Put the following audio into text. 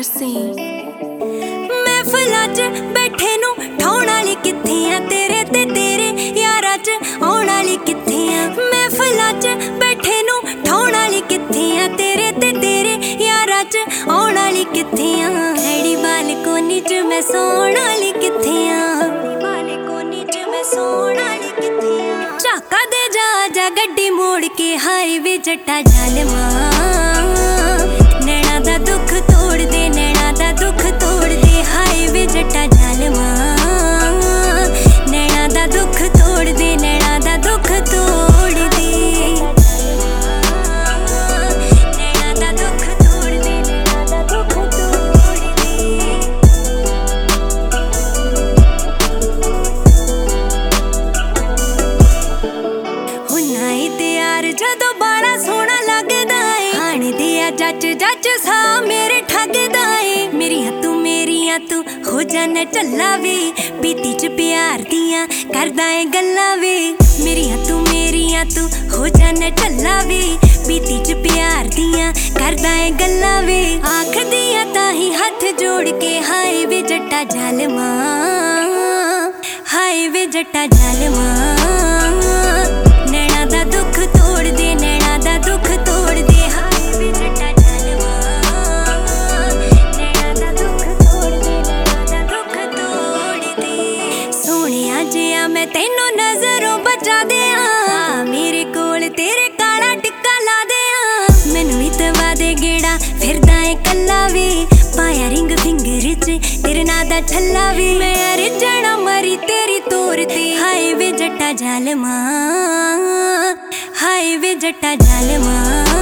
RC महफिलां च बैठे नूं ठाउण वाली कित्थे आ तेरे ते तेरे यारां च आउण वाली कित्थे आ महफिलां च बैठे नूं ठाउण वाली कित्थे आ तेरे ते तेरे यारां च आउण वाली कित्थे आ खड़ी बालकोनी च मैं सौण वाली कित्थे आ बालकोनी च मैं सौण वाली कित्थे आ झाका दे जा गड्डी मोड़ के हाईवे जट्टा जालमा नैना दा दुख तोड़ दे नैना दा दुख तोड़ दे हाईवे जट्टा जालमा नैना दा दुख तोड़ दे नैना दा दुख तोड़ दे नैना दा दुख तोड़ दे नैना दा दुख तोड़ दे हुन्ना ही तैयार जदों बाला सोहना लगदा है हाण दिया जच सा मेरे ठगदा है मेरियां तू हो जाना चल्ला वे पीती च प्यार दियां करदा है गल्लां वे मेरियां तू हो जाना चल्ला वे पीती च प्यार दियां करदा है गल्लां वे आख दिया ताही हथ जोड़ के हाय वे जट्टा जालमा हाय वे जट्टा जालमा नैना दा दुख तोड़ दे नैना दा दुख तोड़ दे हाय वे जट्टा जालमा नैना दा दुख तोड़ दे नैना दा दुख तोड़ दे सोहणिया जिया मैं तैनू नजरों बचा दियां मेरे कोल तेरे काला टिक्का ला दियां मैनू ही तवा दे गेड़ा फिरदा है कल्ला वे पाया रिंग फिंगर च तेरे नां दा छल्ला वे मैं रिझणा मरी तेरी तोर ते हाय वे जट्टा जालमा हाय वे जट्टा जालमा।